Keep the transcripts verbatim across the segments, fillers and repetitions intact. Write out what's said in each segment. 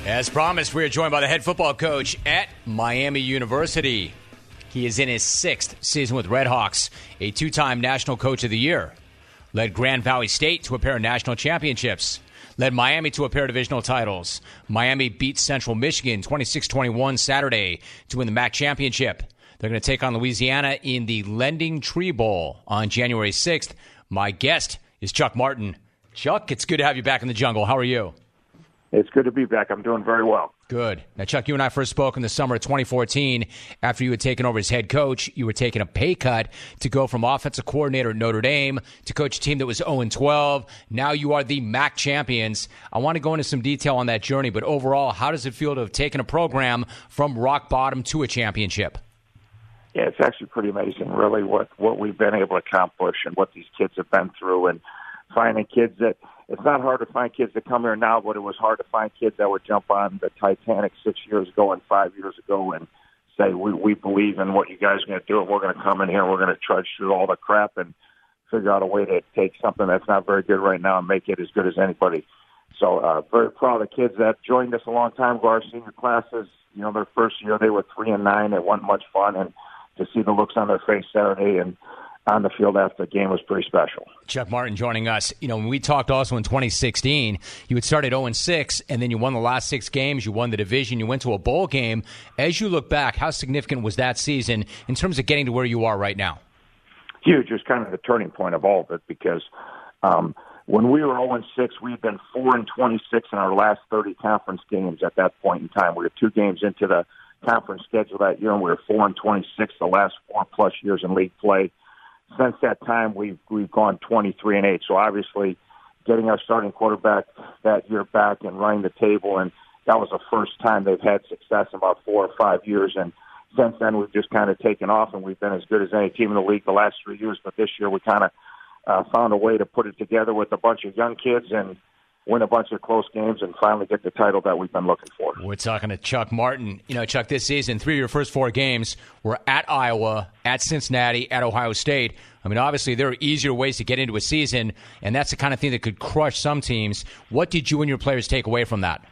As promised, we are joined by the head football coach at Miami University. He is in his sixth season with Red Hawks, a two-time National Coach of the Year. Led Grand Valley State to a pair of national championships. Led Miami to a pair of divisional titles. Miami beat Central Michigan twenty-six twenty-one Saturday to win the M A C championship. They're going to take on Louisiana in the Lending Tree Bowl on January sixth. My guest is Chuck Martin. Chuck, it's good to have you back in the jungle. How are you? It's good to be back. I'm doing very well. Good. Now, Chuck, you and I first spoke in the summer of twenty fourteen. After you had taken over as head coach, you were taking a pay cut to go from offensive coordinator at Notre Dame to coach a team that was oh and twelve. Now you are the M A C champions. I want to go into some detail on that journey, but overall, how does it feel to have taken a program from rock bottom to a championship? Yeah, it's actually pretty amazing, really, what, what we've been able to accomplish and what these kids have been through, and finding kids that it's not hard to find kids that come here now, but it was hard to find kids that would jump on the Titanic six years ago and five years ago and say, we, we believe in what you guys are going to do, and we're going to come in here and we're going to trudge through all the crap and figure out a way to take something that's not very good right now and make it as good as anybody. So uh, very proud of the kids that joined us a long time ago, our senior classes. You know, their first year they were three and nine. It wasn't much fun, and to see the looks on their face Saturday and on the field after the game was pretty special. Chuck Martin joining us. You know, when we talked also in twenty sixteen, you had started oh and six, and then you won the last six games. You won the division. You went to a bowl game. As you look back, how significant was that season in terms of getting to where you are right now? Huge. It was kind of the turning point of all of it, because um, when we were oh and six, we had been four and twenty-six in our last thirty conference games at that point in time. We were two games into the conference schedule that year, and we were four and twenty-six the last four-plus years in league play. Since that time, we've we've gone twenty-three and eight. So obviously, getting our starting quarterback that year back and running the table, and that was the first time they've had success in about four or five years. And since then, we've just kind of taken off, and we've been as good as any team in the league the last three years. But this year, we kind of uh, found a way to put it together with a bunch of young kids and win a bunch of close games and finally get the title that we've been looking for. We're talking to Chuck Martin. You know, Chuck, this season, three of your first four games were at Iowa, at Cincinnati, at Ohio State. I mean, obviously, there are easier ways to get into a season, and that's the kind of thing that could crush some teams. What did you and your players take away from that?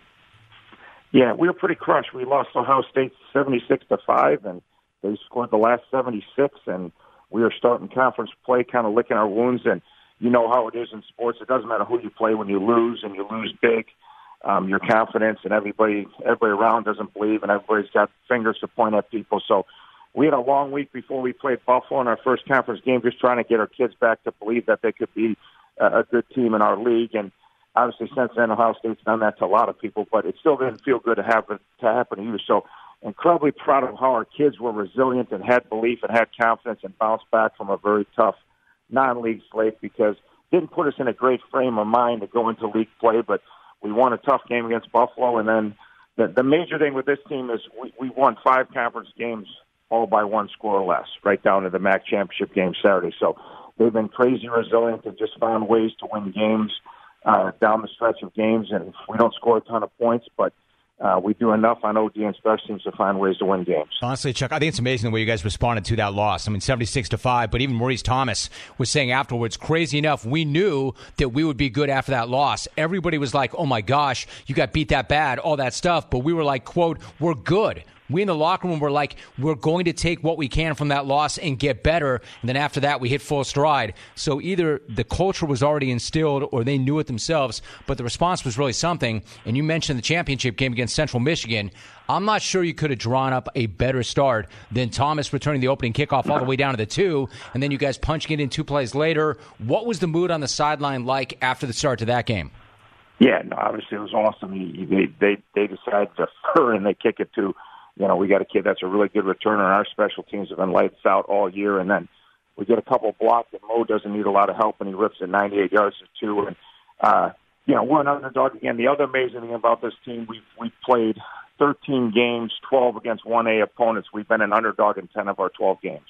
Yeah, we were pretty crushed. We lost Ohio State seventy-six to five, and they scored the last seventy-six, and we were starting conference play, kind of licking our wounds. And you know how it is in sports. It doesn't matter who you play when you lose, and you lose big. Um, your confidence and everybody, everybody around doesn't believe, and everybody's got fingers to point at people. So we had a long week before we played Buffalo in our first conference game, just trying to get our kids back to believe that they could be a good team in our league. And obviously, since then, Ohio State's done that to a lot of people, but it still didn't feel good to happen to happen to you. So incredibly proud of how our kids were resilient and had belief and had confidence and bounced back from a very tough non-league slate, because it didn't put us in a great frame of mind to go into league play, but we won a tough game against Buffalo. And then the, the major thing with this team is we, we won five conference games all by one score or less, right down to the M A C championship game Saturday. So they've been crazy resilient and just found ways to win games uh, down the stretch of games. And we don't score a ton of points, but Uh, we do enough on O D and special teams to find ways to win games. Honestly, Chuck, I think it's amazing the way you guys responded to that loss. I mean, seventy-six to five, but even Maurice Thomas was saying afterwards, crazy enough, we knew that we would be good after that loss. Everybody was like, oh my gosh, you got beat that bad, all that stuff. But we were like, quote, we're good. We in the locker room were like, we're going to take what we can from that loss and get better. And then after that, we hit full stride. So either the culture was already instilled or they knew it themselves, but the response was really something. And you mentioned the championship game against Central Michigan. I'm not sure you could have drawn up a better start than Thomas returning the opening kickoff all the way down to the two, and then you guys punching it in two plays later. What was the mood on the sideline like after the start to that game? Yeah, no, obviously it was awesome. They they, they decided to fur and they kick it to, you know, we got a kid that's a really good returner. Our special teams have been lights out all year. And then we get a couple blocks, and Mo doesn't need a lot of help, and he rips it ninety-eight yards to two. And, uh, you know, we're an underdog again. The other amazing thing about this team, we've, we've played thirteen games, twelve against one A opponents. We've been an underdog in ten of our twelve games.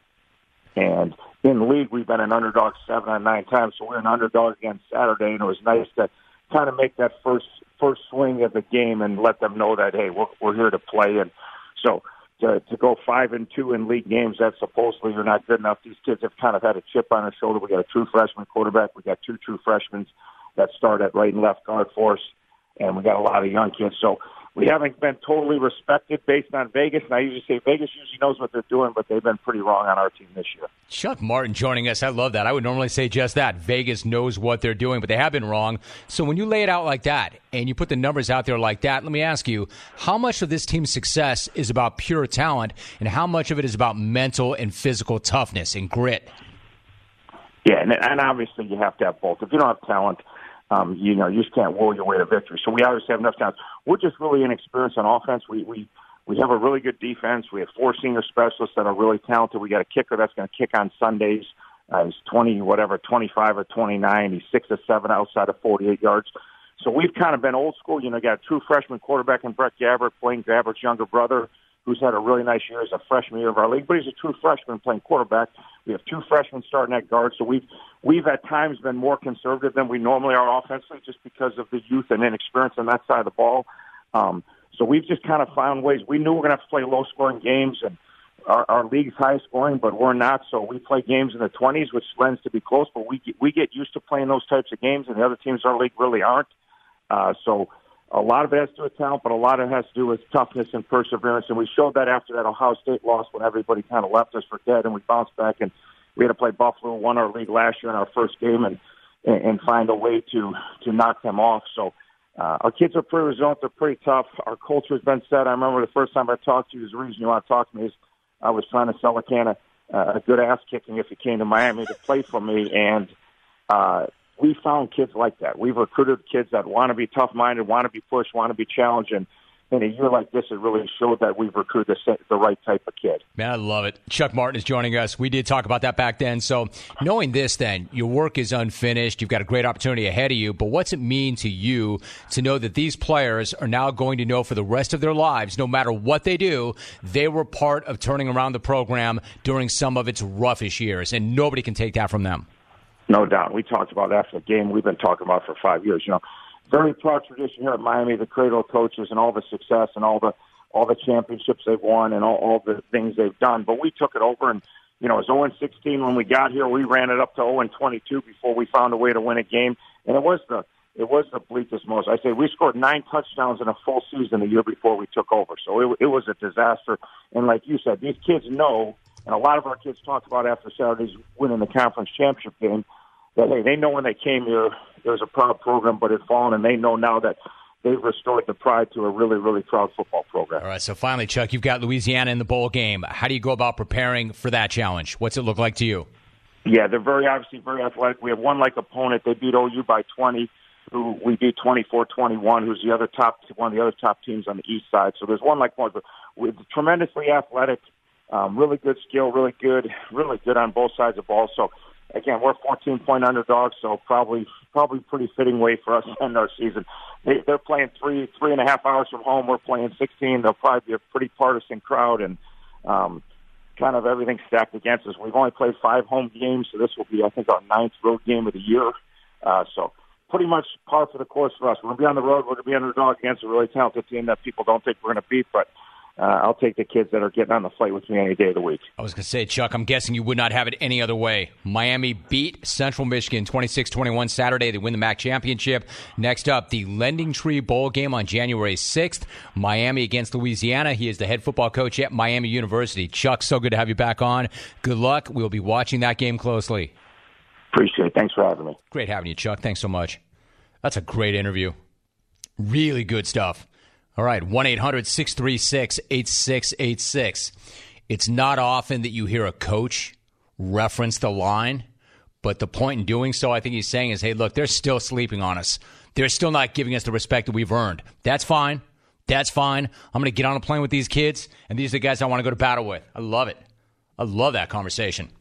And in the league, we've been an underdog seven or nine times. So we're an underdog against Saturday, and it was nice to kind of make that first first swing of the game and let them know that, hey, we're, we're here to play. And so to, to go five and two in league games, that supposedly you're not good enough. These kids have kind of had a chip on their shoulder. We got a true freshman quarterback. We got two true freshmen that start at right and left guard for us, and we got a lot of young kids. So we haven't been totally respected based on Vegas. And I usually say Vegas usually knows what they're doing, but they've been pretty wrong on our team this year. Chuck Martin joining us. I love that. I would normally say just that. Vegas knows what they're doing, but they have been wrong. So when you lay it out like that and you put the numbers out there like that, let me ask you, how much of this team's success is about pure talent and how much of it is about mental and physical toughness and grit? Yeah, and, and obviously you have to have both. If you don't have talent, um, you know, you just can't will your way to victory. So we obviously have enough talent. We're just really inexperienced on offense. We we we have a really good defense. We have four senior specialists that are really talented. We got a kicker that's going to kick on Sundays. Uh, he's twenty, whatever, twenty-five or twenty-nine. He's six or seven outside of forty-eight yards. So we've kind of been old school. You know, got a true freshman quarterback in Brett Gabbert, Blaine Gabbert's younger brother, who's had a really nice year as a freshman year of our league, but he's a true freshman playing quarterback. We have two freshmen starting at guard, so we've we've at times been more conservative than we normally are offensively, just because of the youth and inexperience on that side of the ball. Um, so we've just kind of found ways. We knew we we're going to have to play low-scoring games, and our, our league's high-scoring, but we're not. So we play games in the twenties, which lends to be close, but we get, we get used to playing those types of games, and the other teams in our league really aren't. Uh, so a lot of it has to do with talent, but a lot of it has to do with toughness and perseverance. And we showed that after that Ohio State loss when everybody kind of left us for dead, and we bounced back. And we had to play Buffalo, won our league last year in our first game, and and find a way to to knock them off. So uh, our kids are pretty resilient. They're pretty tough. Our culture has been set. I remember the first time I talked to you, the reason you want to talk to me is I was trying to sell a can of uh, a good ass kicking if he came to Miami to play for me, and uh, we found kids like that. We've recruited kids that want to be tough-minded, want to be pushed, want to be challenged, and in a year like this, it really showed that we've recruited the, the right type of kid. Man, I love it. Chuck Martin is joining us. We did talk about that back then. So knowing this then, your work is unfinished. You've got a great opportunity ahead of you. But what's it mean to you to know that these players are now going to know for the rest of their lives, no matter what they do, they were part of turning around the program during some of its roughest years, and nobody can take that from them? No doubt. We talked about that after the game we've been talking about for five years. You know, very proud tradition here at Miami, the cradle of coaches and all the success and all the all the championships they've won and all, all the things they've done. But we took it over, and, you know, it was oh and sixteen when we got here. We ran it up to oh and twenty-two before we found a way to win a game. And it was the it was the bleakest most. I say we scored nine touchdowns in a full season the year before we took over. So it, it was a disaster. And like you said, these kids know, and a lot of our kids talked about after Saturday's winning the conference championship game, that, hey, they know when they came here, there was a proud program, but it fallen, and they know now that they've restored the pride to a really, really proud football program. All right, so finally, Chuck, you've got Louisiana in the bowl game. How do you go about preparing for that challenge? What's it look like to you? Yeah, they're very, obviously very athletic. We have one like opponent. They beat O U by twenty, who we beat twenty-four twenty-one, who's the other top, one of the other top teams on the east side. So there's one like one, but we're tremendously athletic, um, really good skill, really good, really good on both sides of the ball. So, again, we're fourteen-point underdogs, so probably probably pretty fitting way for us to end our season. They, they're playing three three and a half hours from home. We're playing sixteen. They'll probably be a pretty partisan crowd, and um, kind of everything stacked against us. We've only played five home games, so this will be, I think, our ninth road game of the year. Uh, so pretty much par for the course for us. We're going to be on the road. We're going to be underdog against a really talented team that people don't think we're going to beat, but Uh, I'll take the kids that are getting on the flight with me any day of the week. I was going to say, Chuck, I'm guessing you would not have it any other way. Miami beat Central Michigan twenty-six twenty-one Saturday. They win the M A C championship. Next up, the Lending Tree Bowl game on January sixth. Miami against Louisiana. He is the head football coach at Miami University. Chuck, so good to have you back on. Good luck. We'll be watching that game closely. Appreciate it. Thanks for having me. Great having you, Chuck. Thanks so much. That's a great interview. Really good stuff. All right, one eight hundred six three six eight six eight six. It's not often that you hear a coach reference the line, but the point in doing so, I think he's saying is, hey, look, they're still sleeping on us. They're still not giving us the respect that we've earned. That's fine. That's fine. I'm going to get on a plane with these kids, and these are the guys I want to go to battle with. I love it. I love that conversation.